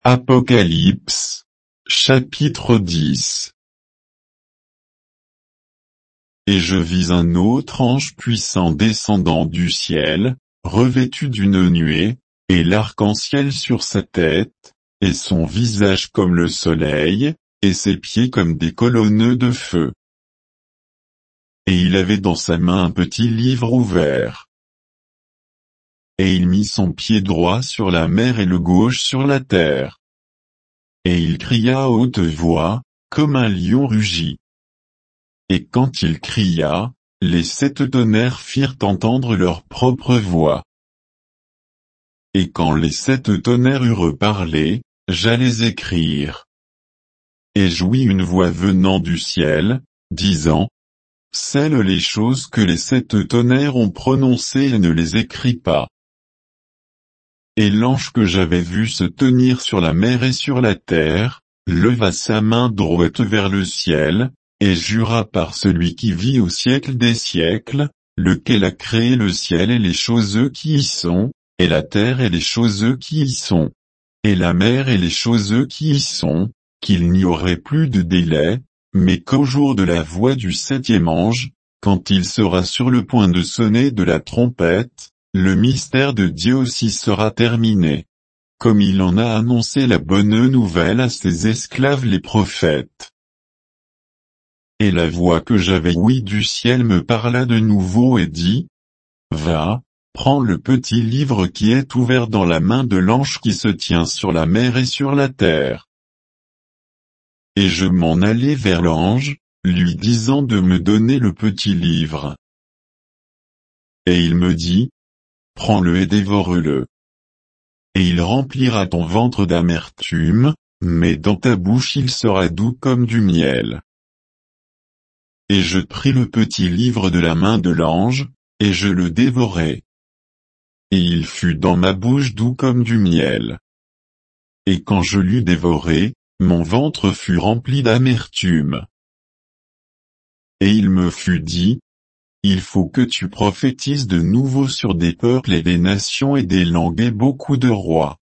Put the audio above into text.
Apocalypse, chapitre 10. Et je vis un autre ange puissant descendant du ciel, revêtu d'une nuée, et l'arc-en-ciel sur sa tête, et son visage comme le soleil, et ses pieds comme des colonnes de feu. Et il avait dans sa main un petit livre ouvert. Et il mit son pied droit sur la mer et le gauche sur la terre. Et il cria à haute voix, comme un lion rugit. Et quand il cria, les 7 tonnerres firent entendre leur propre voix. Et quand les 7 tonnerres eurent parlé, j'allais écrire. Et j'ouïs une voix venant du ciel, disant, scelle les choses que les 7 tonnerres ont prononcées et ne les écris pas. Et l'ange que j'avais vu se tenir sur la mer et sur la terre, leva sa main droite vers le ciel, et jura par celui qui vit au siècle des siècles, lequel a créé le ciel et les choses qui y sont, et la terre et les choses qui y sont, et la mer et les choses qui y sont, qu'il n'y aurait plus de délai, mais qu'au jour de la voix du 7e ange, quand il sera sur le point de sonner de la trompette, le mystère de Dieu aussi sera terminé. Comme il en a annoncé la bonne nouvelle à ses esclaves les prophètes. Et la voix que j'avais ouïe du ciel me parla de nouveau et dit, va, prends le petit livre qui est ouvert dans la main de l'ange qui se tient sur la mer et sur la terre. Et je m'en allai vers l'ange, lui disant de me donner le petit livre. Et il me dit, prends-le et dévore-le. Et il remplira ton ventre d'amertume, mais dans ta bouche il sera doux comme du miel. Et je pris le petit livre de la main de l'ange, et je le dévorai. Et il fut dans ma bouche doux comme du miel. Et quand je l'eus dévoré, mon ventre fut rempli d'amertume. Et il me fut dit, il faut que tu prophétises de nouveau sur des peuples et des nations et des langues et beaucoup de rois.